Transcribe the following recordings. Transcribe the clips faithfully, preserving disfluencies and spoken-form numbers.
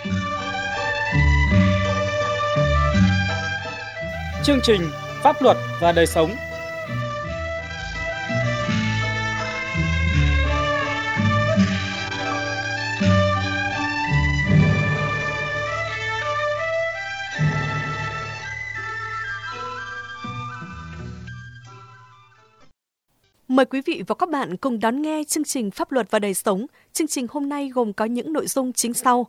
Chương trình Pháp luật và đời sống. Mời quý vị và các bạn cùng đón nghe chương trình Pháp luật và đời sống. Chương trình hôm nay gồm có những nội dung chính sau.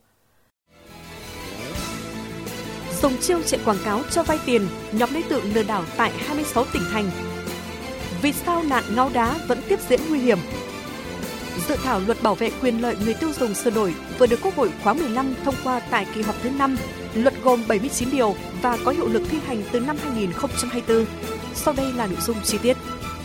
Dùng chiêu chạy quảng cáo cho vay tiền, nhóm đối tượng lừa đảo tại hai mươi sáu tỉnh thành. Vì sao nạn ngáo đá vẫn tiếp diễn nguy hiểm? Dự thảo luật bảo vệ quyền lợi người tiêu dùng sửa đổi vừa được Quốc hội khóa mười lăm thông qua tại kỳ họp thứ năm. Luật gồm bảy mươi chín điều và có hiệu lực thi hành từ năm hai nghìn không trăm hai mươi tư. Sau đây là nội dung chi tiết.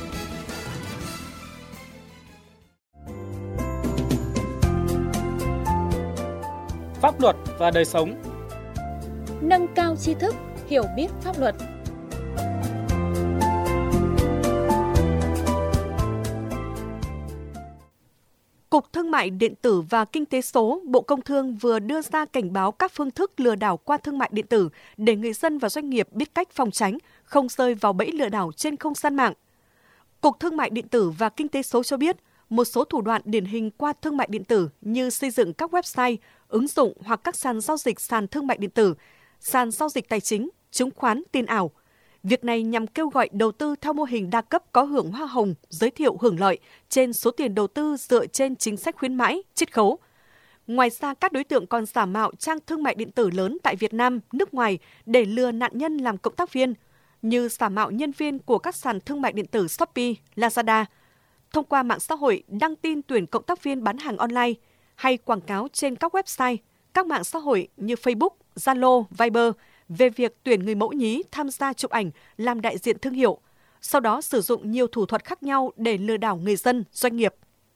Pháp luật và đời sống. Nâng cao tri thức, hiểu biết pháp luật. Cục Thương mại điện tử và Kinh tế số, Bộ Công Thương vừa đưa ra cảnh báo các phương thức lừa đảo qua thương mại điện tử để người dân và doanh nghiệp biết cách phòng tránh, không rơi vào bẫy lừa đảo trên không gian mạng. Cục Thương mại điện tử và Kinh tế số cho biết, một số thủ đoạn điển hình qua thương mại điện tử như xây dựng các website, ứng dụng hoặc các sàn giao dịch sàn thương mại điện tử, sàn giao dịch tài chính, chứng khoán, tiền ảo. Việc này nhằm kêu gọi đầu tư theo mô hình đa cấp có hưởng hoa hồng, giới thiệu hưởng lợi trên số tiền đầu tư dựa trên chính sách khuyến mãi, chiết khấu. Ngoài ra, các đối tượng còn giả mạo trang thương mại điện tử lớn tại Việt Nam, nước ngoài để lừa nạn nhân làm cộng tác viên, như giả mạo nhân viên của các sàn thương mại điện tử Shopee, Lazada, thông qua mạng xã hội đăng tin tuyển cộng tác viên bán hàng online hay quảng cáo trên các website, các mạng xã hội như Facebook, Zalo, Viber về việc tuyển người mẫu nhí tham gia chụp ảnh làm đại diện thương hiệu, sau đó sử dụng nhiều thủ thuật khác nhau để lừa đảo người dân, doanh nghiệp.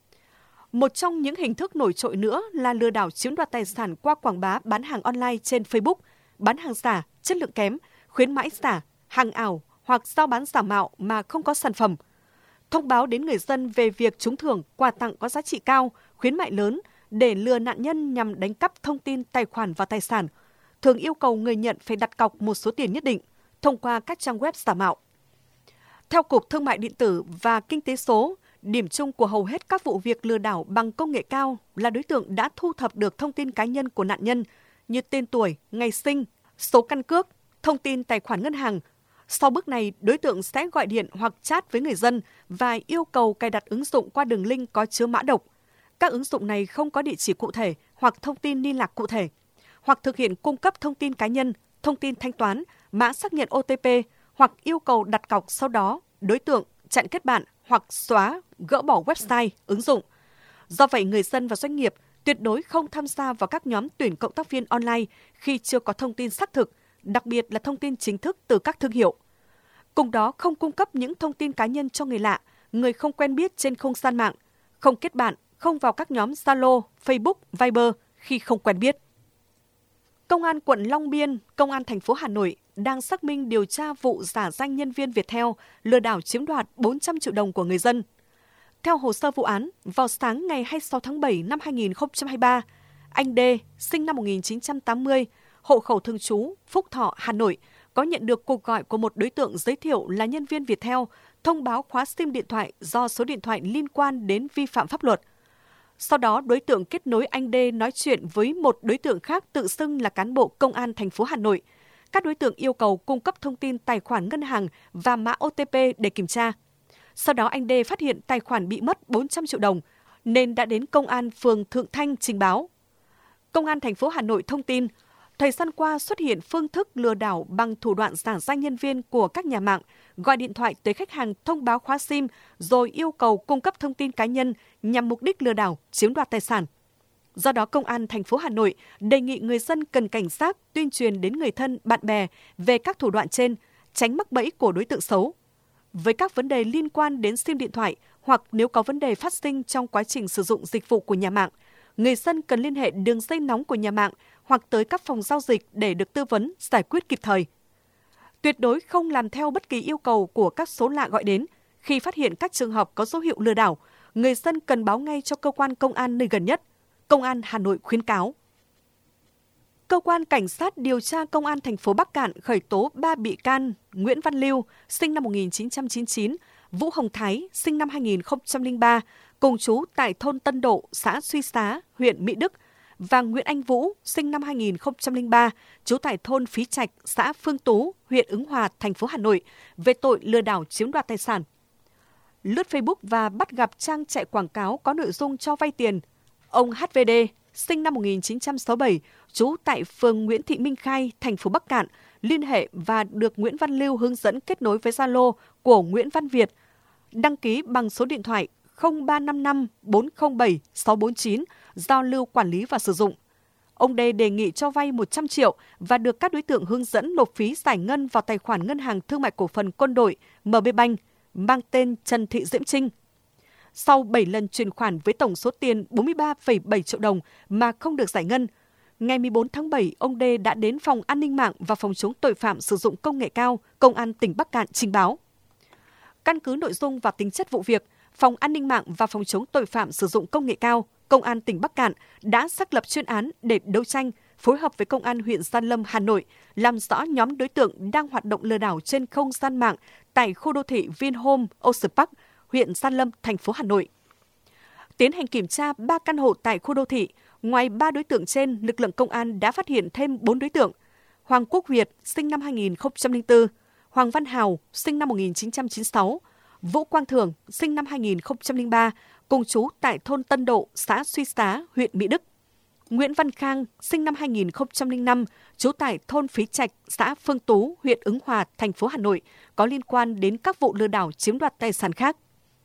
Một trong những hình thức nổi trội nữa là lừa đảo chiếm đoạt tài sản qua quảng bá bán hàng online trên Facebook, bán hàng giả, chất lượng kém, khuyến mãi giả, hàng ảo hoặc giao bán giả mạo mà không có sản phẩm. Thông báo đến người dân về việc trúng thưởng, quà tặng có giá trị cao, khuyến mại lớn để lừa nạn nhân nhằm đánh cắp thông tin tài khoản và tài sản, thường yêu cầu người nhận phải đặt cọc một số tiền nhất định thông qua các trang web giả mạo. Theo Cục Thương mại điện tử và Kinh tế số, điểm chung của hầu hết các vụ việc lừa đảo bằng công nghệ cao là đối tượng đã thu thập được thông tin cá nhân của nạn nhân như tên tuổi, ngày sinh, số căn cước, thông tin tài khoản ngân hàng. Sau bước này, đối tượng sẽ gọi điện hoặc chat với người dân và yêu cầu cài đặt ứng dụng qua đường link có chứa mã độc. Các ứng dụng này không có địa chỉ cụ thể hoặc thông tin liên lạc cụ thể, hoặc thực hiện cung cấp thông tin cá nhân, thông tin thanh toán, mã xác nhận ô tê pê hoặc yêu cầu đặt cọc, sau đó đối tượng chặn kết bạn hoặc xóa, gỡ bỏ website, ứng dụng. Do vậy, người dân và doanh nghiệp tuyệt đối không tham gia vào các nhóm tuyển cộng tác viên online khi chưa có thông tin xác thực, đặc biệt là thông tin chính thức từ các thương hiệu. Cùng đó, không cung cấp những thông tin cá nhân cho người lạ, người không quen biết trên không gian mạng, không kết bạn, không vào các nhóm Zalo, Facebook, Viber khi không quen biết. Công an quận Long Biên, Công an thành phố Hà Nội đang xác minh điều tra vụ giả danh nhân viên Viettel lừa đảo chiếm đoạt bốn trăm triệu đồng của người dân. Theo hồ sơ vụ án, vào sáng ngày hai mươi sáu tháng bảy năm hai nghìn không trăm hai mươi ba, anh D, sinh năm một nghìn chín trăm tám mươi, hộ khẩu thường trú Phúc Thọ, Hà Nội, có nhận được cuộc gọi của một đối tượng giới thiệu là nhân viên Viettel, thông báo khóa sim điện thoại do số điện thoại liên quan đến vi phạm pháp luật. Sau đó, đối tượng kết nối anh D nói chuyện với một đối tượng khác tự xưng là cán bộ Công an thành phố Hà Nội. Các đối tượng yêu cầu cung cấp thông tin tài khoản ngân hàng và mã ô tê pê để kiểm tra. Sau đó, anh D phát hiện tài khoản bị mất bốn trăm triệu đồng, nên đã đến Công an phường Thượng Thanh trình báo. Công an thành phố Hà Nội thông tin, thời gian qua xuất hiện phương thức lừa đảo bằng thủ đoạn giả danh nhân viên của các nhà mạng, gọi điện thoại tới khách hàng thông báo khóa sim rồi yêu cầu cung cấp thông tin cá nhân nhằm mục đích lừa đảo, chiếm đoạt tài sản. Do đó, Công an thành phố Hà Nội đề nghị người dân cần cảnh giác, tuyên truyền đến người thân, bạn bè về các thủ đoạn trên, tránh mắc bẫy của đối tượng xấu. Với các vấn đề liên quan đến sim điện thoại hoặc nếu có vấn đề phát sinh trong quá trình sử dụng dịch vụ của nhà mạng, người dân cần liên hệ đường dây nóng của nhà mạng hoặc tới các phòng giao dịch để được tư vấn, giải quyết kịp thời. Tuyệt đối không làm theo bất kỳ yêu cầu của các số lạ gọi đến. Khi phát hiện các trường hợp có dấu hiệu lừa đảo, người dân cần báo ngay cho cơ quan công an nơi gần nhất. Công an Hà Nội khuyến cáo. Cơ quan Cảnh sát điều tra Công an thành phố Bắc Kạn khởi tố ba bị can: Nguyễn Văn Lưu, sinh năm một nghìn chín trăm chín mươi chín, Vũ Hồng Thái, sinh năm hai nghìn không trăm lẻ ba, cùng trú tại thôn Tân Độ, xã Suy Xá, huyện Mỹ Đức, và Nguyễn Anh Vũ, sinh năm hai nghìn không trăm lẻ ba, trú tại thôn Phí Trạch, xã Phương Tú, huyện Ứng Hòa, thành phố Hà Nội, về tội lừa đảo chiếm đoạt tài sản. Lướt Facebook và bắt gặp trang chạy quảng cáo có nội dung cho vay tiền, ông hát vê đê, sinh năm một nghìn chín trăm sáu mươi bảy, trú tại phường Nguyễn Thị Minh Khai, thành phố Bắc Kạn, liên hệ và được Nguyễn Văn Lưu hướng dẫn kết nối với Zalo của Nguyễn Văn Việt, đăng ký bằng số điện thoại không ba năm năm bốn không bảy sáu bốn chín do Lưu quản lý và sử dụng. Ông D đề nghị cho vay một trăm triệu và được các đối tượng hướng dẫn nộp phí giải ngân vào tài khoản Ngân hàng Thương mại Cổ phần Quân đội em bê Bank mang tên Trần Thị Diễm Trinh. Sau bảy lần chuyển khoản với tổng số tiền bốn mươi ba phẩy bảy triệu đồng mà không được giải ngân, ngày mười bốn tháng bảy, ông D đã đến Phòng An ninh mạng và Phòng chống tội phạm sử dụng công nghệ cao, Công an tỉnh Bắc Kạn trình báo. Căn cứ nội dung và tính chất vụ việc, Phòng An ninh mạng và Phòng chống tội phạm sử dụng công nghệ cao, Công an tỉnh Bắc Kạn đã xác lập chuyên án để đấu tranh, phối hợp với Công an huyện Gia Lâm, Hà Nội, làm rõ nhóm đối tượng đang hoạt động lừa đảo trên không gian mạng tại khu đô thị Vinhome Ocean Park, huyện Gia Lâm, thành phố Hà Nội. Tiến hành kiểm tra ba căn hộ tại khu đô thị, ngoài ba đối tượng trên, lực lượng công an đã phát hiện thêm bốn đối tượng: Hoàng Quốc Việt, sinh năm hai nghìn không trăm lẻ bốn, Hoàng Văn Hào, sinh năm một nghìn chín trăm chín mươi sáu, Vũ Quang Thường, sinh năm hai nghìn không trăm lẻ ba, cùng trú tại thôn Tân Độ, xã Suy Xá, huyện Mỹ Đức. Nguyễn Văn Khang, sinh năm hai nghìn không trăm lẻ năm, trú tại thôn Phí Trạch, xã Phương Tú, huyện Ứng Hòa, thành phố Hà Nội, có liên quan đến các vụ lừa đảo chiếm đoạt tài sản khác.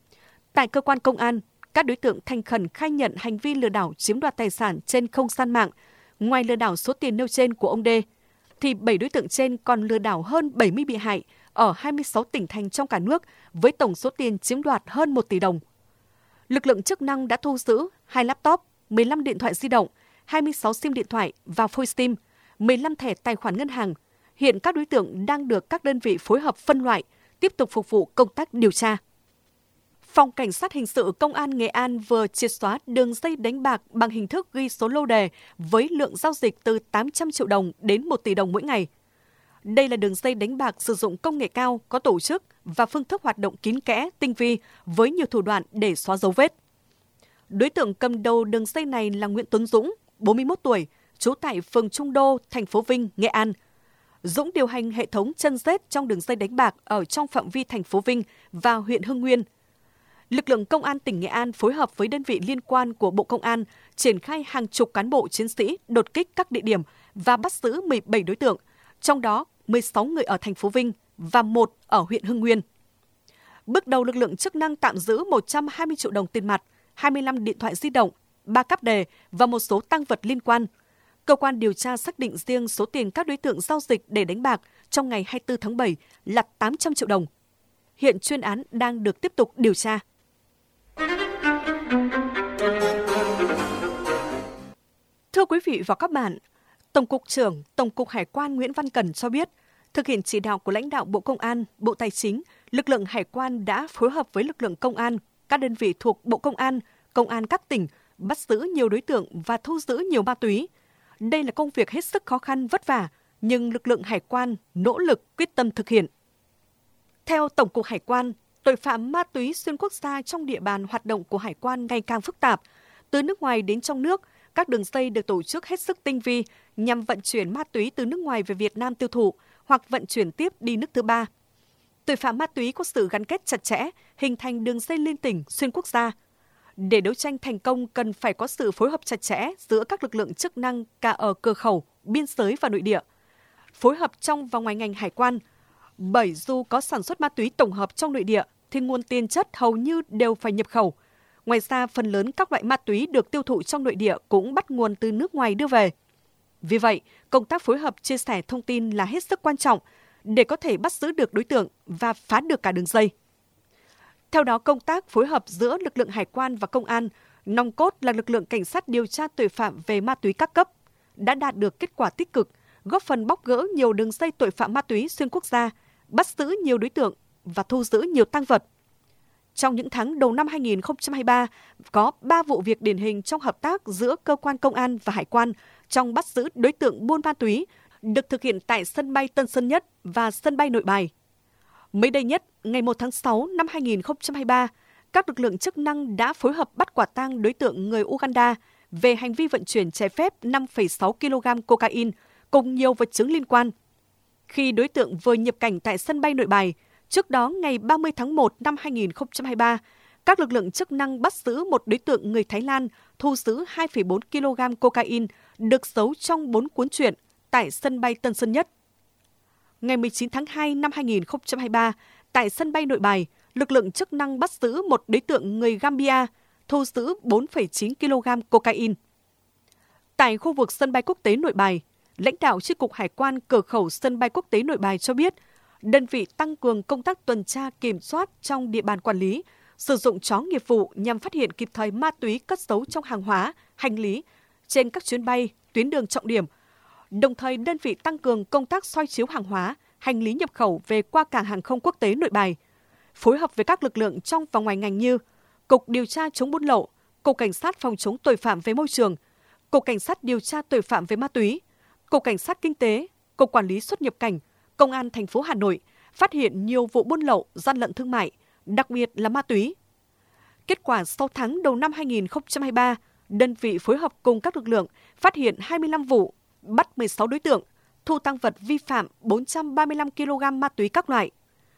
Tại cơ quan công an, các đối tượng thành khẩn khai nhận hành vi lừa đảo chiếm đoạt tài sản trên không gian mạng. Ngoài lừa đảo số tiền nêu trên của ông D, thì bảy đối tượng trên còn lừa đảo hơn bảy mươi bị hại ở hai mươi sáu tỉnh thành trong cả nước với tổng số tiền chiếm đoạt hơn một tỷ đồng. Lực lượng chức năng đã thu giữ hai laptop, mười lăm điện thoại di động, hai mươi sáu sim điện thoại và phôi sim, mười lăm thẻ tài khoản ngân hàng. Hiện các đối tượng đang được các đơn vị phối hợp phân loại, tiếp tục phục vụ công tác điều tra. Phòng Cảnh sát Hình sự Công an Nghệ An vừa triệt xóa đường dây đánh bạc bằng hình thức ghi số lô đề với lượng giao dịch từ tám trăm triệu đồng đến một tỷ đồng mỗi ngày. Đây là đường dây đánh bạc sử dụng công nghệ cao, có tổ chức và phương thức hoạt động kín kẽ, tinh vi với nhiều thủ đoạn để xóa dấu vết. Đối tượng cầm đầu đường dây này là Nguyễn Tuấn Dũng, bốn mươi mốt tuổi, trú tại phường Trung Đô, thành phố Vinh, Nghệ An. Dũng điều hành hệ thống chân rết trong đường dây đánh bạc ở trong phạm vi thành phố Vinh và huyện Hưng Nguyên. Lực lượng Công an tỉnh Nghệ An phối hợp với đơn vị liên quan của Bộ Công an triển khai hàng chục cán bộ chiến sĩ đột kích các địa điểm và bắt giữ mười bảy đối tượng, trong đó mười sáu người ở thành phố Vinh và một ở huyện Hưng Nguyên. Bước đầu lực lượng chức năng tạm giữ một trăm hai mươi triệu đồng tiền mặt, hai mươi lăm điện thoại di động, ba cáp đề và một số tang vật liên quan. Cơ quan điều tra xác định riêng số tiền các đối tượng giao dịch để đánh bạc trong ngày hai mươi tư tháng bảy là tám trăm triệu đồng. Hiện chuyên án đang được tiếp tục điều tra. Thưa quý vị và các bạn, Tổng cục trưởng Tổng cục Hải quan Nguyễn Văn Cần cho biết, thực hiện chỉ đạo của lãnh đạo Bộ Công an, Bộ Tài chính, lực lượng Hải quan đã phối hợp với lực lượng công an, các đơn vị thuộc Bộ Công an, Công an các tỉnh, bắt giữ nhiều đối tượng và thu giữ nhiều ma túy. Đây là công việc hết sức khó khăn, vất vả, nhưng lực lượng Hải quan nỗ lực quyết tâm thực hiện. Theo Tổng cục Hải quan, tội phạm ma túy xuyên quốc gia trong địa bàn hoạt động của Hải quan ngày càng phức tạp. Từ nước ngoài đến trong nước, các đường dây được tổ chức hết sức tinh vi nhằm vận chuyển ma túy từ nước ngoài về Việt Nam tiêu thụ hoặc vận chuyển tiếp đi nước thứ ba. Tội phạm ma túy có sự gắn kết chặt chẽ, hình thành đường dây liên tỉnh xuyên quốc gia. Để đấu tranh thành công cần phải có sự phối hợp chặt chẽ giữa các lực lượng chức năng cả ở cửa khẩu, biên giới và nội địa. Phối hợp trong và ngoài ngành hải quan, bởi dù có sản xuất ma túy tổng hợp trong nội địa thì nguồn tiền chất hầu như đều phải nhập khẩu. Ngoài ra, phần lớn các loại ma túy được tiêu thụ trong nội địa cũng bắt nguồn từ nước ngoài đưa về. Vì vậy, công tác phối hợp chia sẻ thông tin là hết sức quan trọng để có thể bắt giữ được đối tượng và phá được cả đường dây. Theo đó, công tác phối hợp giữa lực lượng hải quan và công an, nòng cốt là lực lượng cảnh sát điều tra tội phạm về ma túy các cấp, đã đạt được kết quả tích cực, góp phần bóc gỡ nhiều đường dây tội phạm ma túy xuyên quốc gia, bắt giữ nhiều đối tượng và thu giữ nhiều tang vật. trong những tháng đầu năm hai nghìn không trăm hai mươi ba, có ba vụ việc điển hình trong hợp tác giữa cơ quan công an và hải quan trong bắt giữ đối tượng buôn ma túy được thực hiện tại sân bay Tân Sơn Nhất và sân bay Nội Bài. Mới đây nhất, ngày một tháng sáu năm hai nghìn không trăm hai mươi ba, các lực lượng chức năng đã phối hợp bắt quả tang đối tượng người Uganda về hành vi vận chuyển trái phép năm phẩy sáu ki lô gam cocaine cùng nhiều vật chứng liên quan. Khi đối tượng vừa nhập cảnh tại sân bay Nội Bài, trước đó ngày ba mươi tháng một năm hai nghìn không trăm hai mươi ba, các lực lượng chức năng bắt giữ một đối tượng người Thái Lan thu giữ hai phẩy bốn ki lô gam cocaine được giấu trong bốn cuốn truyện tại sân bay Tân Sơn Nhất. Ngày mười chín tháng hai năm hai nghìn không trăm hai mươi ba, tại sân bay Nội Bài, lực lượng chức năng bắt giữ một đối tượng người Gambia thu giữ bốn phẩy chín ki lô gam cocaine. Tại khu vực sân bay quốc tế Nội Bài, lãnh đạo Chi cục Hải quan cửa khẩu sân bay quốc tế Nội Bài cho biết, đơn vị tăng cường công tác tuần tra kiểm soát trong địa bàn quản lý, sử dụng chó nghiệp vụ nhằm phát hiện kịp thời ma túy cất giấu trong hàng hóa, hành lý trên các chuyến bay, tuyến đường trọng điểm. Đồng thời, đơn vị tăng cường công tác soi chiếu hàng hóa, hành lý nhập khẩu về qua cảng hàng không quốc tế Nội Bài, phối hợp với các lực lượng trong và ngoài ngành như Cục Điều tra chống buôn lậu, Cục Cảnh sát phòng chống tội phạm về môi trường, Cục Cảnh sát điều tra tội phạm về ma túy, Cục Cảnh sát kinh tế, Cục Quản lý xuất nhập cảnh, Công an thành phố Hà Nội phát hiện nhiều vụ buôn lậu, gian lận thương mại, đặc biệt là ma túy. Kết quả sáu tháng đầu năm hai nghìn không trăm hai mươi ba, đơn vị phối hợp cùng các lực lượng phát hiện hai mươi lăm vụ, bắt mười sáu đối tượng, thu tang vật vi phạm bốn trăm ba mươi lăm ki lô gam ma túy các loại.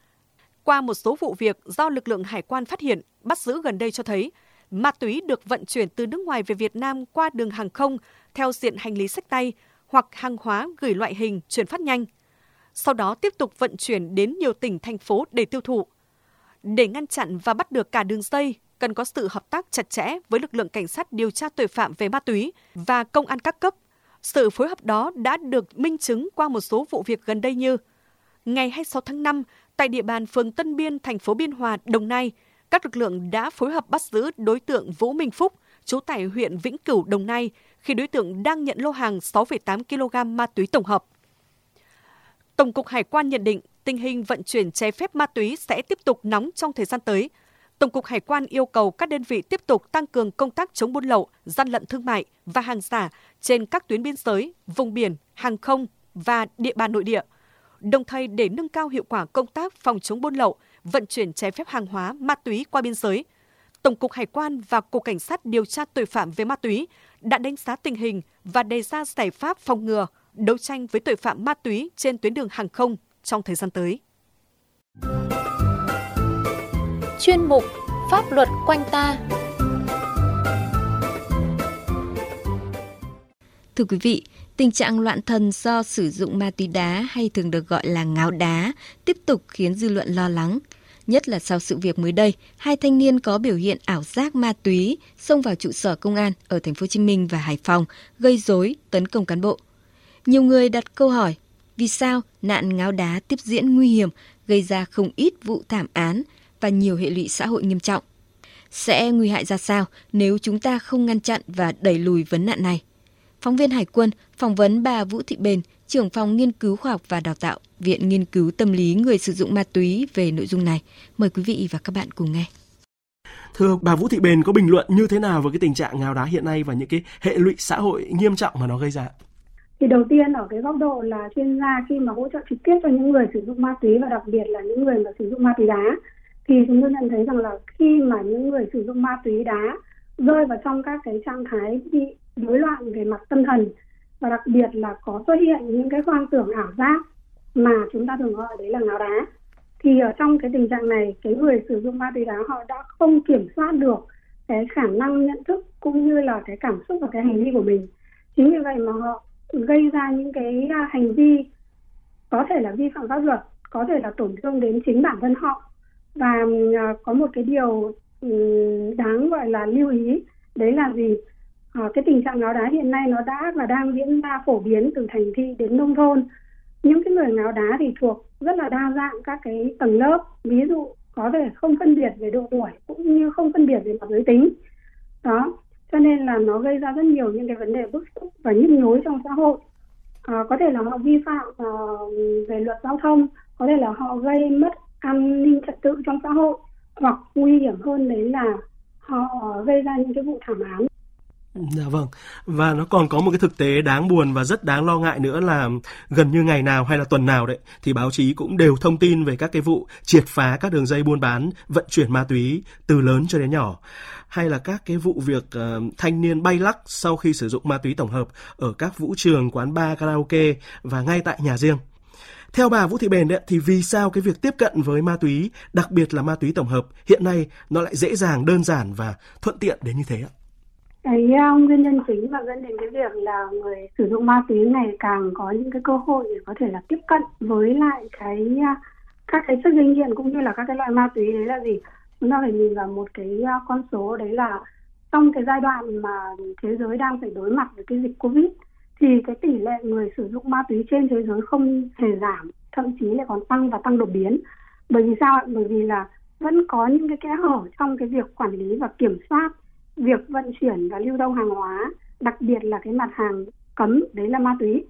Qua một số vụ việc do lực lượng hải quan phát hiện, bắt giữ gần đây cho thấy, ma túy được vận chuyển từ nước ngoài về Việt Nam qua đường hàng không theo diện hành lý xách tay hoặc hàng hóa gửi loại hình chuyển phát nhanh. Sau đó tiếp tục vận chuyển đến nhiều tỉnh, thành phố để tiêu thụ. Để ngăn chặn và bắt được cả đường dây, cần có sự hợp tác chặt chẽ với lực lượng cảnh sát điều tra tội phạm về ma túy và công an các cấp. Sự phối hợp đó đã được minh chứng qua một số vụ việc gần đây như ngày hai mươi sáu tháng năm, tại địa bàn phường Tân Biên, thành phố Biên Hòa, Đồng Nai, các lực lượng đã phối hợp bắt giữ đối tượng Vũ Minh Phúc, trú tại huyện Vĩnh Cửu, Đồng Nai, khi đối tượng đang nhận lô hàng sáu phẩy tám ki lô gam ma túy tổng hợp. Tổng cục Hải quan nhận định tình hình vận chuyển trái phép ma túy sẽ tiếp tục nóng trong thời gian tới. Tổng cục Hải quan yêu cầu các đơn vị tiếp tục tăng cường công tác chống buôn lậu, gian lận thương mại và hàng giả trên các tuyến biên giới, vùng biển, hàng không và địa bàn nội địa. Đồng thời, để nâng cao hiệu quả công tác phòng chống buôn lậu, vận chuyển trái phép hàng hóa, ma túy qua biên giới, Tổng cục Hải quan và Cục Cảnh sát điều tra tội phạm về ma túy đã đánh giá tình hình và đề ra giải pháp phòng ngừa, đấu tranh với tội phạm ma túy trên tuyến đường hàng không trong thời gian tới. Chuyên mục Pháp luật quanh ta. Thưa quý vị, tình trạng loạn thần do sử dụng ma túy đá hay thường được gọi là ngáo đá tiếp tục khiến dư luận lo lắng. Nhất là sau sự việc mới đây, hai thanh niên có biểu hiện ảo giác ma túy xông vào trụ sở công an ở thành phố Hồ Chí Minh và Hải Phòng, gây rối, tấn công cán bộ. Nhiều người đặt câu hỏi, vì sao nạn ngáo đá tiếp diễn nguy hiểm, gây ra không ít vụ thảm án và nhiều hệ lụy xã hội nghiêm trọng? Sẽ nguy hại ra sao nếu chúng ta không ngăn chặn và đẩy lùi vấn nạn này? Phóng viên Hải quân phỏng vấn bà Vũ Thị Bền, trưởng phòng nghiên cứu khoa học và đào tạo, Viện Nghiên cứu Tâm lý người sử dụng ma túy về nội dung này. Mời quý vị và các bạn cùng nghe. Thưa bà Vũ Thị Bền, có bình luận như thế nào về cái tình trạng ngáo đá hiện nay và những cái hệ lụy xã hội nghiêm trọng mà nó gây ra? Thì đầu tiên ở cái góc độ là chuyên gia khi mà hỗ trợ trực tiếp cho những người sử dụng ma túy và đặc biệt là những người mà sử dụng ma túy đá, thì chúng tôi nhận thấy rằng là khi mà những người sử dụng ma túy đá rơi vào trong các cái trạng thái bị rối loạn về mặt tâm thần và đặc biệt là có xuất hiện những cái hoang tưởng ảo giác mà chúng ta thường gọi đấy là ngáo đá, thì ở trong cái tình trạng này, cái người sử dụng ma túy đá họ đã không kiểm soát được cái khả năng nhận thức cũng như là cái cảm xúc và cái hành vi của mình. Chính vì vậy mà họ gây ra những cái hành vi có thể là vi phạm pháp luật, có thể là tổn thương đến chính bản thân họ. Và có một cái điều đáng gọi là lưu ý, đấy là gì? À, cái tình trạng ngáo đá hiện nay nó đã và đang diễn ra phổ biến từ thành thị đến nông thôn. Những cái người ngáo đá thì thuộc rất là đa dạng các cái tầng lớp, ví dụ có thể không phân biệt về độ tuổi cũng như không phân biệt về mặt giới tính. Đó, cho nên là nó gây ra rất nhiều những cái vấn đề bức xúc và nhức nhối trong xã hội. À, có thể là họ vi phạm uh, về luật giao thông, có thể là họ gây mất an ninh trật tự trong xã hội, hoặc nguy hiểm hơn đấy là họ gây ra những cái vụ thảm án. Dạ vâng, và nó còn có một cái thực tế đáng buồn và rất đáng lo ngại nữa là gần như ngày nào hay là tuần nào đấy thì báo chí cũng đều thông tin về các cái vụ triệt phá các đường dây buôn bán, vận chuyển ma túy từ lớn cho đến nhỏ, hay là các cái vụ việc uh, thanh niên bay lắc sau khi sử dụng ma túy tổng hợp ở các vũ trường, quán bar, karaoke và ngay tại nhà riêng. Theo bà Vũ Thị Bền đấy, thì vì sao cái việc tiếp cận với ma túy, đặc biệt là ma túy tổng hợp, hiện nay nó lại dễ dàng, đơn giản và thuận tiện đến như thế ạ? Cái uh, nguyên nhân chính mà dẫn đến cái việc là người sử dụng ma túy ngày càng có những cái cơ hội để có thể là tiếp cận với lại cái uh, các cái chất gây nghiện cũng như là các cái loại ma túy đấy là gì? Chúng ta phải nhìn vào một cái uh, con số đấy là trong cái giai đoạn mà thế giới đang phải đối mặt với cái dịch Covid thì cái tỷ lệ người sử dụng ma túy trên thế giới không hề giảm, thậm chí lại còn tăng và tăng đột biến. Bởi vì sao ạ? Bởi vì là vẫn có những cái kẽ hở trong cái việc quản lý và kiểm soát việc vận chuyển và lưu thông hàng hóa, đặc biệt là cái mặt hàng cấm, đấy là ma túy.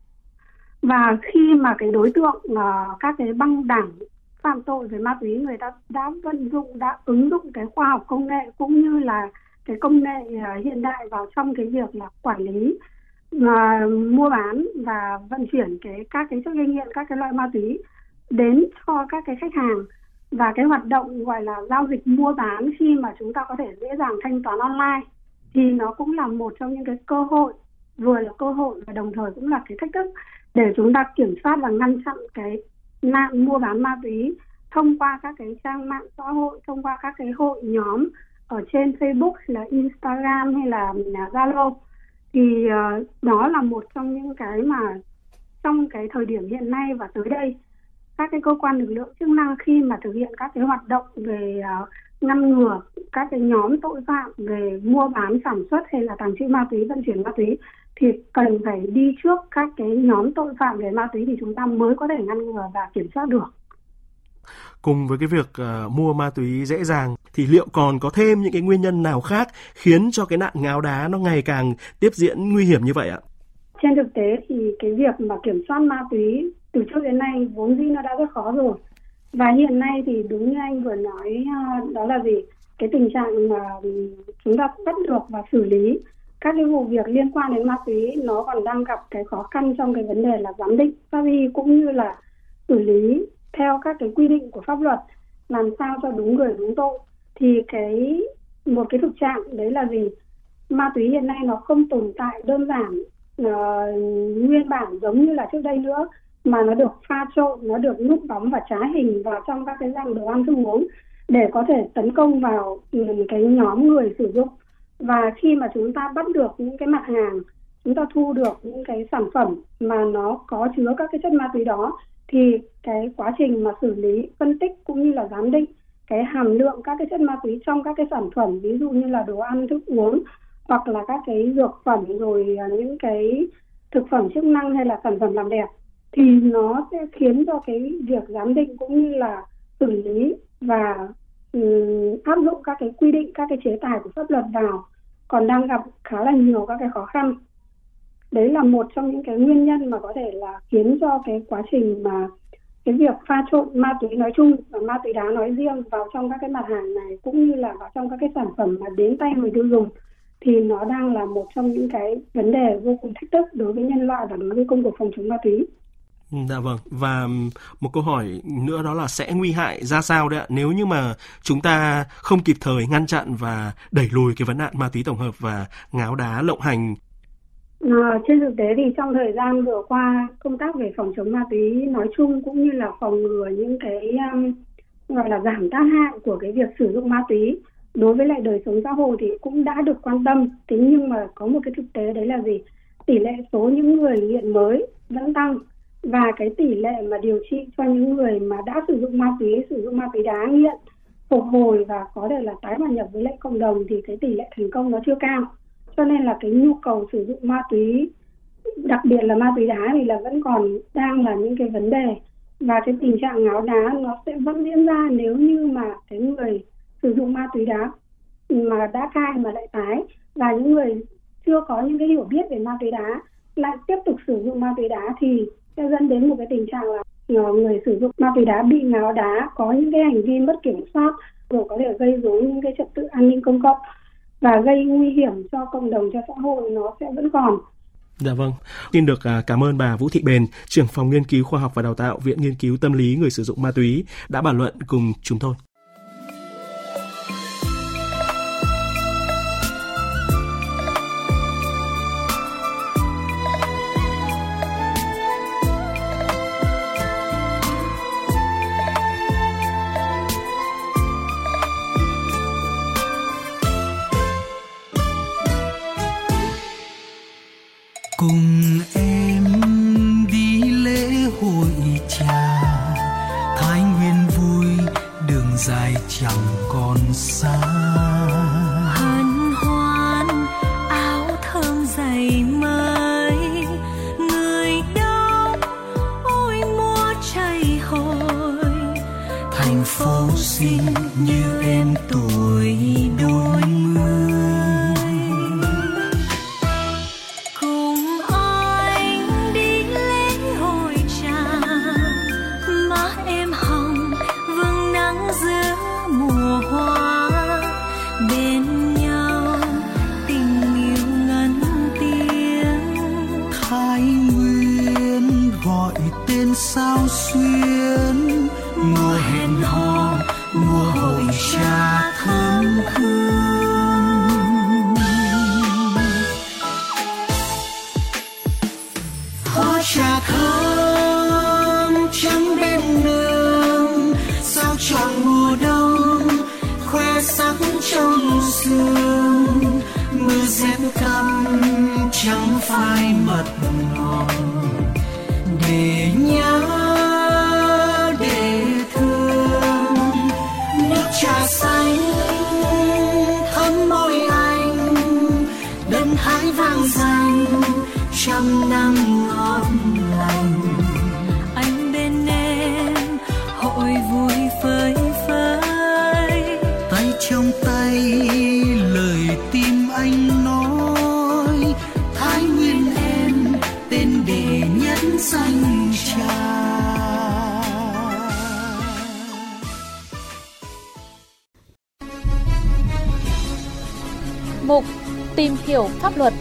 Và khi mà cái đối tượng, uh, các cái băng đảng phạm tội về ma túy, người ta đã vận dụng, đã ứng dụng cái khoa học công nghệ cũng như là cái công nghệ uh, hiện đại vào trong cái việc là quản lý, uh, mua bán và vận chuyển cái các cái chất gây nghiện, các cái loại ma túy đến cho các cái khách hàng. Và cái hoạt động gọi là giao dịch mua bán khi mà chúng ta có thể dễ dàng thanh toán online thì nó cũng là một trong những cái cơ hội, vừa là cơ hội và đồng thời cũng là cái thách thức để chúng ta kiểm soát và ngăn chặn cái nạn mua bán ma túy thông qua các cái trang mạng xã hội, thông qua các cái hội nhóm ở trên Facebook, là Instagram hay là Zalo. Thì uh, đó là một trong những cái mà trong cái thời điểm hiện nay và tới đây, các cái cơ quan lực lượng chức năng khi mà thực hiện các cái hoạt động về uh, ngăn ngừa các cái nhóm tội phạm về mua bán, sản xuất hay là tàng trữ ma túy, vận chuyển ma túy thì cần phải đi trước các cái nhóm tội phạm về ma túy thì chúng ta mới có thể ngăn ngừa và kiểm soát được. Cùng với cái việc uh, mua ma túy dễ dàng thì liệu còn có thêm những cái nguyên nhân nào khác khiến cho cái nạn ngáo đá nó ngày càng tiếp diễn nguy hiểm như vậy ạ? Trên thực tế thì cái việc mà kiểm soát ma túy từ trước đến nay vốn dĩ nó đã rất khó rồi. Và hiện nay thì đúng như anh vừa nói, đó là gì? Cái tình trạng mà chúng ta bắt được và xử lý các cái vụ việc liên quan đến ma túy nó còn đang gặp cái khó khăn trong cái vấn đề là giám định, pháp y cũng như là xử lý theo các cái quy định của pháp luật, làm sao cho đúng người đúng tội. Thì cái một cái thực trạng đấy là gì? Ma túy hiện nay nó không tồn tại đơn giản uh, nguyên bản giống như là trước đây nữa, mà nó được pha trộn, nó được núp bóng và trá hình vào trong các cái dạng đồ ăn thức uống để có thể tấn công vào cái nhóm người sử dụng. Và khi mà chúng ta bắt được những cái mặt hàng, chúng ta thu được những cái sản phẩm mà nó có chứa các cái chất ma túy đó thì cái quá trình mà xử lý, phân tích cũng như là giám định cái hàm lượng các cái chất ma túy trong các cái sản phẩm, ví dụ như là đồ ăn thức uống hoặc là các cái dược phẩm, rồi những cái thực phẩm chức năng hay là sản phẩm làm đẹp, thì nó sẽ khiến cho cái việc giám định cũng như là xử lý và um, áp dụng các cái quy định, các cái chế tài của pháp luật vào còn đang gặp khá là nhiều các cái khó khăn. Đấy là một trong những cái nguyên nhân mà có thể là khiến cho cái quá trình mà cái việc pha trộn ma túy nói chung và ma túy đá nói riêng vào trong các cái mặt hàng này cũng như là vào trong các cái sản phẩm mà đến tay người tiêu dùng thì nó đang là một trong những cái vấn đề vô cùng thách thức đối với nhân loại và đối với công cuộc phòng chống ma túy. Dạ vâng, và một câu hỏi nữa đó là sẽ nguy hại ra sao đấy ạ nếu như mà chúng ta không kịp thời ngăn chặn và đẩy lùi cái vấn nạn ma túy tổng hợp và ngáo đá lộng hành? À, trên thực tế thì trong thời gian vừa qua, công tác về phòng chống ma túy nói chung cũng như là phòng ngừa những cái um, gọi là giảm tác hại của cái việc sử dụng ma túy đối với lại đời sống xã hội thì cũng đã được quan tâm. Thế nhưng mà có một cái thực tế đấy là gì? Tỷ lệ số những người nghiện mới vẫn tăng và cái tỷ lệ mà điều trị cho những người mà đã sử dụng ma túy, sử dụng ma túy đá nghiện, phục hồi và có thể là tái hòa nhập với lại cộng đồng thì cái tỷ lệ thành công nó chưa cao. Cho nên là cái nhu cầu sử dụng ma túy, đặc biệt là ma túy đá thì là vẫn còn đang là những cái vấn đề. Và cái tình trạng ngáo đá nó sẽ vẫn diễn ra nếu như mà cái người sử dụng ma túy đá mà đã cai mà lại tái, và những người chưa có những cái hiểu biết về ma túy đá lại tiếp tục sử dụng ma túy đá thì sẽ dẫn đến một cái tình trạng là người sử dụng ma túy đá bị ngáo đá, có những cái hành vi mất kiểm soát rồi có thể gây rối những cái trật tự an ninh công cộng và gây nguy hiểm cho cộng đồng, cho xã hội, nó sẽ vẫn còn. Dạ vâng. Xin được cảm ơn bà Vũ Thị Bền, trưởng phòng nghiên cứu khoa học và đào tạo Viện Nghiên cứu Tâm lý người sử dụng ma túy đã bàn luận cùng chúng tôi. Cùng em đi lễ hội trà, Thái Nguyên vui, đường dài chẳng còn xa. Hân hoan áo thơm dày mới, người đông ôi mua chảy hồi. Thành phố xinh như em tuổi đôi mươi. Sao xuyên mùa hẹn hò, mùa hội trà thơm hương. Hoa trà thơm trắng bên đường, sao chọn mùa đông khoe sắc trong sương. Mưa rét căm chẳng phai mật ngọt, để nhớ để thương. Nước trà xanh thấm môi anh, đất hái vang danh trăm năm ngon lành. Anh bên em hội vui phơi phới, tay trong tay lời tim anh nói. Thái Nguyên em tên đệ nhất danh trà. Mục tìm hiểu pháp luật.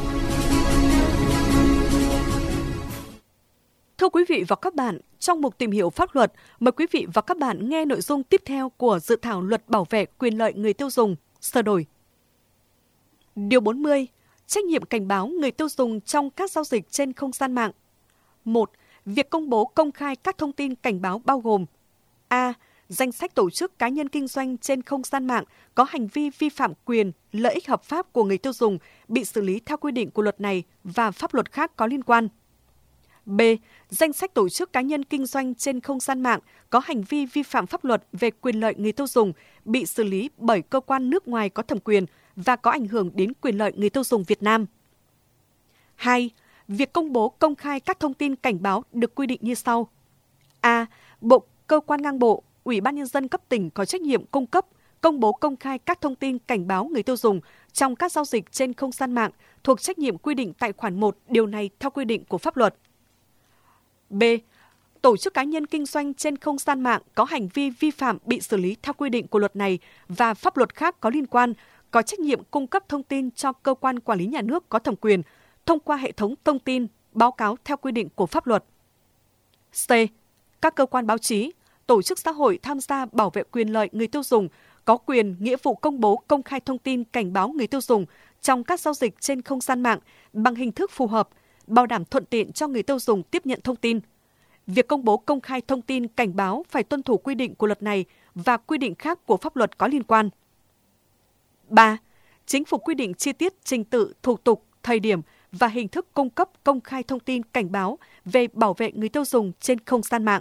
Thưa quý vị và các bạn, trong mục tìm hiểu pháp luật, mời quý vị và các bạn nghe nội dung tiếp theo của dự thảo Luật Bảo vệ quyền lợi người tiêu dùng sửa đổi. Điều bốn mươi. Trách nhiệm cảnh báo người tiêu dùng trong các giao dịch trên không gian mạng. một. Việc công bố công khai các thông tin cảnh báo bao gồm: A. Danh sách tổ chức cá nhân kinh doanh trên không gian mạng có hành vi vi phạm quyền, lợi ích hợp pháp của người tiêu dùng bị xử lý theo quy định của luật này và pháp luật khác có liên quan. B. Danh sách tổ chức cá nhân kinh doanh trên không gian mạng có hành vi vi phạm pháp luật về quyền lợi người tiêu dùng bị xử lý bởi cơ quan nước ngoài có thẩm quyền và có ảnh hưởng đến quyền lợi người tiêu dùng Việt Nam. hai. Việc công bố công khai các thông tin cảnh báo được quy định như sau. A. Bộ cơ quan ngang bộ, Ủy ban Nhân dân cấp tỉnh có trách nhiệm cung cấp, công bố công khai các thông tin cảnh báo người tiêu dùng trong các giao dịch trên không gian mạng thuộc trách nhiệm quy định tại khoản một điều này theo quy định của pháp luật. B. Tổ chức cá nhân kinh doanh trên không gian mạng có hành vi vi phạm bị xử lý theo quy định của luật này và pháp luật khác có liên quan, có trách nhiệm cung cấp thông tin cho cơ quan quản lý nhà nước có thẩm quyền thông qua hệ thống thông tin, báo cáo theo quy định của pháp luật. C. Các cơ quan báo chí, tổ chức xã hội tham gia bảo vệ quyền lợi người tiêu dùng có quyền, nghĩa vụ công bố công khai thông tin cảnh báo người tiêu dùng trong các giao dịch trên không gian mạng bằng hình thức phù hợp, bảo đảm thuận tiện cho người tiêu dùng tiếp nhận thông tin. Việc công bố công khai thông tin cảnh báo phải tuân thủ quy định của luật này và quy định khác của pháp luật có liên quan. ba. Chính phủ quy định chi tiết trình tự, thủ tục, thời điểm và hình thức cung cấp công khai thông tin cảnh báo về bảo vệ người tiêu dùng trên không gian mạng.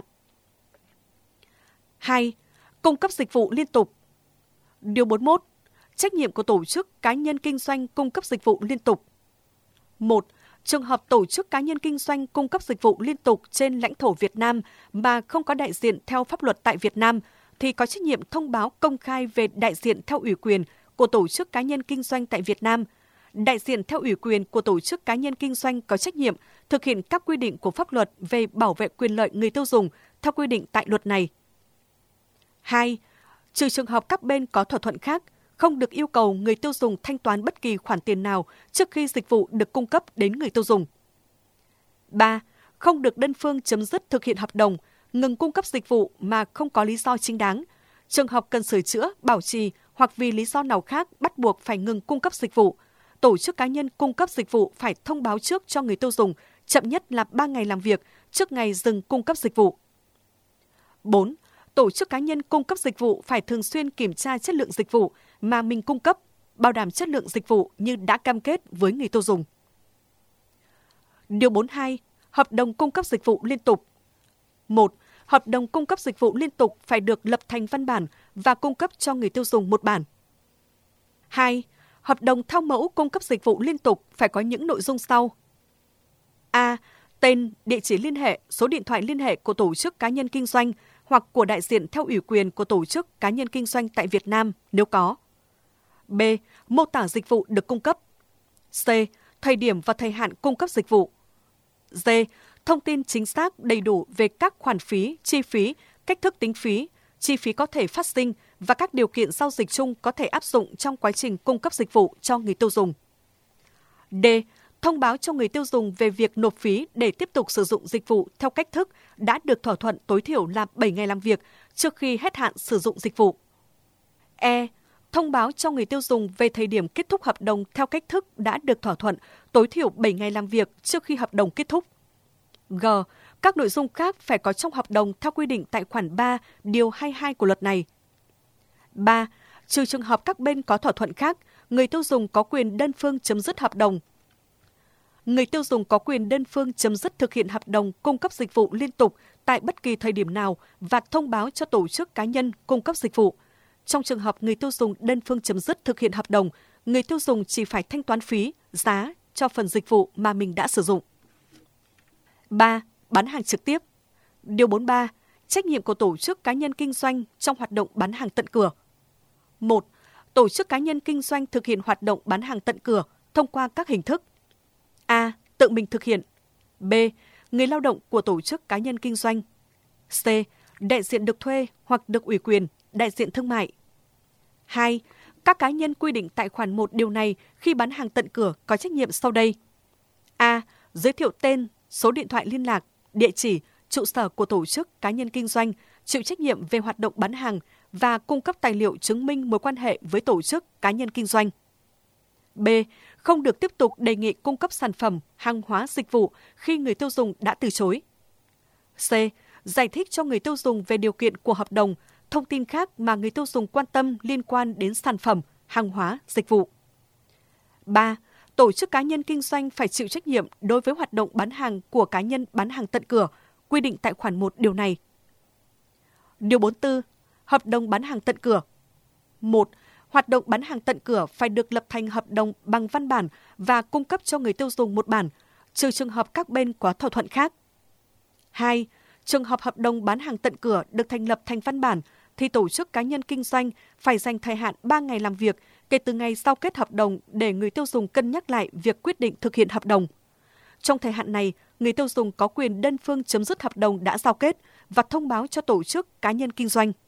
hai. Cung cấp dịch vụ liên tục. Điều bốn mươi mốt. Trách nhiệm của tổ chức cá nhân kinh doanh cung cấp dịch vụ liên tục. một. Trường hợp tổ chức cá nhân kinh doanh cung cấp dịch vụ liên tục trên lãnh thổ Việt Nam mà không có đại diện theo pháp luật tại Việt Nam thì có trách nhiệm thông báo công khai về đại diện theo ủy quyền của tổ chức cá nhân kinh doanh tại Việt Nam. Đại diện theo ủy quyền của tổ chức cá nhân kinh doanh có trách nhiệm thực hiện các quy định của pháp luật về bảo vệ quyền lợi người tiêu dùng theo quy định tại luật này. hai. trừ trường hợp các bên có thỏa thuận khác, không được yêu cầu người tiêu dùng thanh toán bất kỳ khoản tiền nào trước khi dịch vụ được cung cấp đến người tiêu dùng. ba. Không được đơn phương chấm dứt thực hiện hợp đồng, ngừng cung cấp dịch vụ mà không có lý do chính đáng. Trường hợp cần sửa chữa, bảo trì hoặc vì lý do nào khác bắt buộc phải ngừng cung cấp dịch vụ, tổ chức cá nhân cung cấp dịch vụ phải thông báo trước cho người tiêu dùng, chậm nhất là ba ngày làm việc trước ngày dừng cung cấp dịch vụ. bốn. Tổ chức cá nhân cung cấp dịch vụ phải thường xuyên kiểm tra chất lượng dịch vụ mà mình cung cấp, bảo đảm chất lượng dịch vụ như đã cam kết với người tiêu dùng. Điều bốn mươi hai. Hợp đồng cung cấp dịch vụ liên tục. một. Hợp đồng cung cấp dịch vụ liên tục phải được lập thành văn bản và cung cấp cho người tiêu dùng một bản. hai. Hợp đồng theo mẫu cung cấp dịch vụ liên tục phải có những nội dung sau. A. Tên, địa chỉ liên hệ, số điện thoại liên hệ của tổ chức cá nhân kinh doanh hoặc của đại diện theo ủy quyền của tổ chức cá nhân kinh doanh tại Việt Nam nếu có. B. Mô tả dịch vụ được cung cấp. C. Thời điểm và thời hạn cung cấp dịch vụ. D. Thông tin chính xác đầy đủ về các khoản phí, chi phí, cách thức tính phí, chi phí có thể phát sinh và các điều kiện giao dịch chung có thể áp dụng trong quá trình cung cấp dịch vụ cho người tiêu dùng. D. Thông báo cho người tiêu dùng về việc nộp phí để tiếp tục sử dụng dịch vụ theo cách thức đã được thỏa thuận tối thiểu là bảy ngày làm việc trước khi hết hạn sử dụng dịch vụ. E. Thông báo cho người tiêu dùng về thời điểm kết thúc hợp đồng theo cách thức đã được thỏa thuận tối thiểu bảy ngày làm việc trước khi hợp đồng kết thúc. G. Các nội dung khác phải có trong hợp đồng theo quy định tại khoản ba, điều hai mươi hai của luật này. ba. Trừ trường hợp các bên có thỏa thuận khác, người tiêu dùng có quyền đơn phương chấm dứt hợp đồng. Người tiêu dùng có quyền đơn phương chấm dứt thực hiện hợp đồng cung cấp dịch vụ liên tục tại bất kỳ thời điểm nào và thông báo cho tổ chức cá nhân cung cấp dịch vụ. Trong trường hợp người tiêu dùng đơn phương chấm dứt thực hiện hợp đồng, người tiêu dùng chỉ phải thanh toán phí, giá cho phần dịch vụ mà mình đã sử dụng. ba. Bán hàng trực tiếp. Điều bốn mươi ba. Trách nhiệm của tổ chức cá nhân kinh doanh trong hoạt động bán hàng tận cửa. một. Tổ chức cá nhân kinh doanh thực hiện hoạt động bán hàng tận cửa thông qua các hình thức. A. Tự mình thực hiện. B. Người lao động của tổ chức cá nhân kinh doanh. C. Đại diện được thuê hoặc được ủy quyền, đại diện thương mại. hai. Các cá nhân quy định tại khoản một điều này khi bán hàng tận cửa có trách nhiệm sau đây. A. Giới thiệu tên, số điện thoại liên lạc, địa chỉ, trụ sở của tổ chức cá nhân kinh doanh, chịu trách nhiệm về hoạt động bán hàng và cung cấp tài liệu chứng minh mối quan hệ với tổ chức cá nhân kinh doanh. B. Không được tiếp tục đề nghị cung cấp sản phẩm, hàng hóa, dịch vụ khi người tiêu dùng đã từ chối. C. Giải thích cho người tiêu dùng về điều kiện của hợp đồng, thông tin khác mà người tiêu dùng quan tâm liên quan đến sản phẩm, hàng hóa, dịch vụ. ba. Tổ chức cá nhân kinh doanh phải chịu trách nhiệm đối với hoạt động bán hàng của cá nhân bán hàng tận cửa, quy định tại khoản một điều này. Điều bốn mươi tư. Hợp đồng bán hàng tận cửa. một. Hoạt động bán hàng tận cửa phải được lập thành hợp đồng bằng văn bản và cung cấp cho người tiêu dùng một bản, trừ trường hợp các bên có thỏa thuận khác. hai. Trường hợp hợp đồng bán hàng tận cửa được thành lập thành văn bản, thì tổ chức cá nhân kinh doanh phải dành thời hạn ba ngày làm việc kể từ ngày giao kết hợp đồng để người tiêu dùng cân nhắc lại việc quyết định thực hiện hợp đồng. Trong thời hạn này, người tiêu dùng có quyền đơn phương chấm dứt hợp đồng đã giao kết và thông báo cho tổ chức cá nhân kinh doanh.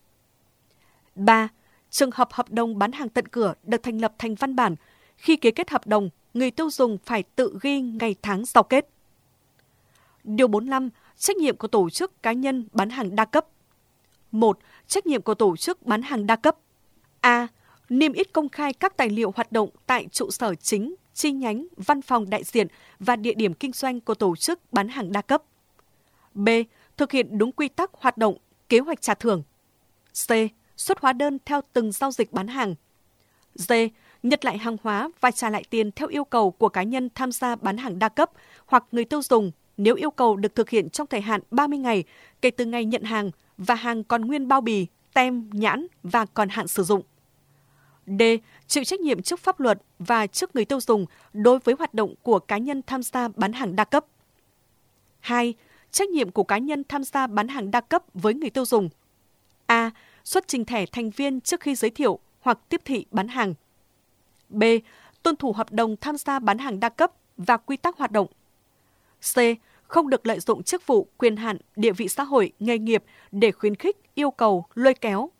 ba. Trường hợp hợp đồng bán hàng tận cửa được thành lập thành văn bản, khi ký kết hợp đồng, người tiêu dùng phải tự ghi ngày tháng giao kết. Điều bốn mươi lăm. Trách nhiệm của tổ chức cá nhân bán hàng đa cấp. một. Trách nhiệm của tổ chức bán hàng đa cấp. A. Niêm yết công khai các tài liệu hoạt động tại trụ sở chính, chi nhánh, văn phòng đại diện và địa điểm kinh doanh của tổ chức bán hàng đa cấp. B. Thực hiện đúng quy tắc hoạt động, kế hoạch trả thưởng. C. Xuất hóa đơn theo từng giao dịch bán hàng. D. Nhận lại hàng hóa và trả lại tiền theo yêu cầu của cá nhân tham gia bán hàng đa cấp hoặc người tiêu dùng nếu yêu cầu được thực hiện trong thời hạn ba mươi ngày kể từ ngày nhận hàng và hàng còn nguyên bao bì, tem, nhãn và còn hạn sử dụng. D. Chịu trách nhiệm trước pháp luật và trước người tiêu dùng đối với hoạt động của cá nhân tham gia bán hàng đa cấp. hai. Trách nhiệm của cá nhân tham gia bán hàng đa cấp với người tiêu dùng. A. Xuất trình thẻ thành viên trước khi giới thiệu hoặc tiếp thị bán hàng. B. Tuân thủ hợp đồng tham gia bán hàng đa cấp và quy tắc hoạt động. C. Không được lợi dụng chức vụ, quyền hạn, địa vị xã hội, nghề nghiệp để khuyến khích, yêu cầu, lôi kéo,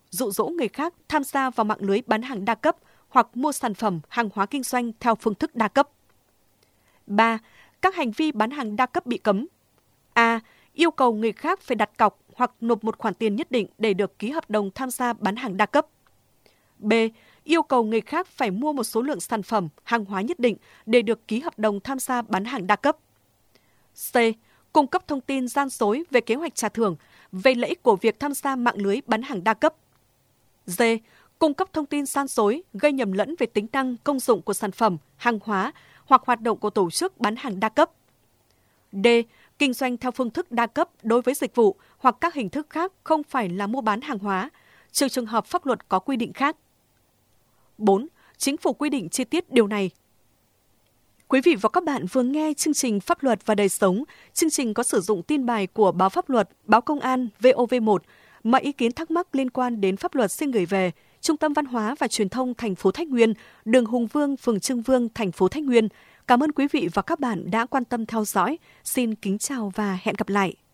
dụ dỗ người khác tham gia vào mạng lưới bán hàng đa cấp hoặc mua sản phẩm, hàng hóa kinh doanh theo phương thức đa cấp. ba. Các hành vi bán hàng đa cấp bị cấm. A. Yêu cầu người khác phải đặt cọc hoặc nộp một khoản tiền nhất định để được ký hợp đồng tham gia bán hàng đa cấp. B. Yêu cầu người khác phải mua một số lượng sản phẩm, hàng hóa nhất định để được ký hợp đồng tham gia bán hàng đa cấp. C. Cung cấp thông tin gian dối về kế hoạch trả thưởng, về lợi ích của việc tham gia mạng lưới bán hàng đa cấp. D. Cung cấp thông tin gian dối gây nhầm lẫn về tính năng, công dụng của sản phẩm, hàng hóa hoặc hoạt động của tổ chức bán hàng đa cấp. D. Kinh doanh theo phương thức đa cấp đối với dịch vụ hoặc các hình thức khác không phải là mua bán hàng hóa, trừ trường hợp pháp luật có quy định khác. bốn. Chính phủ quy định chi tiết điều này. Quý vị và các bạn vừa nghe chương trình Pháp luật và đời sống. Chương trình có sử dụng tin bài của báo Pháp luật, báo Công an, vê o vê một. Mọi ý kiến thắc mắc liên quan đến pháp luật xin gửi về Trung tâm Văn hóa và Truyền thông thành phố Thái Nguyên, đường Hùng Vương, phường Trương Vương, thành phố Thái Nguyên. Cảm ơn quý vị và các bạn đã quan tâm theo dõi. Xin kính chào và hẹn gặp lại.